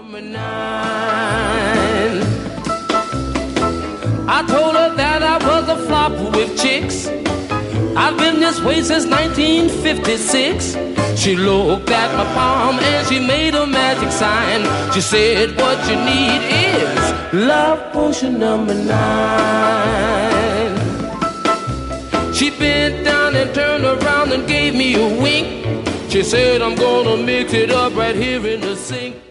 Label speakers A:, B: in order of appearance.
A: Number 9. I told her that I was a flop with chicks. I've been this way since 1956. She looked at my palm and she made a magic sign. She said, what you need is love potion number 9. She bent down and turned around and gave me a wink. She said, I'm gonna mix it up right here in the sink.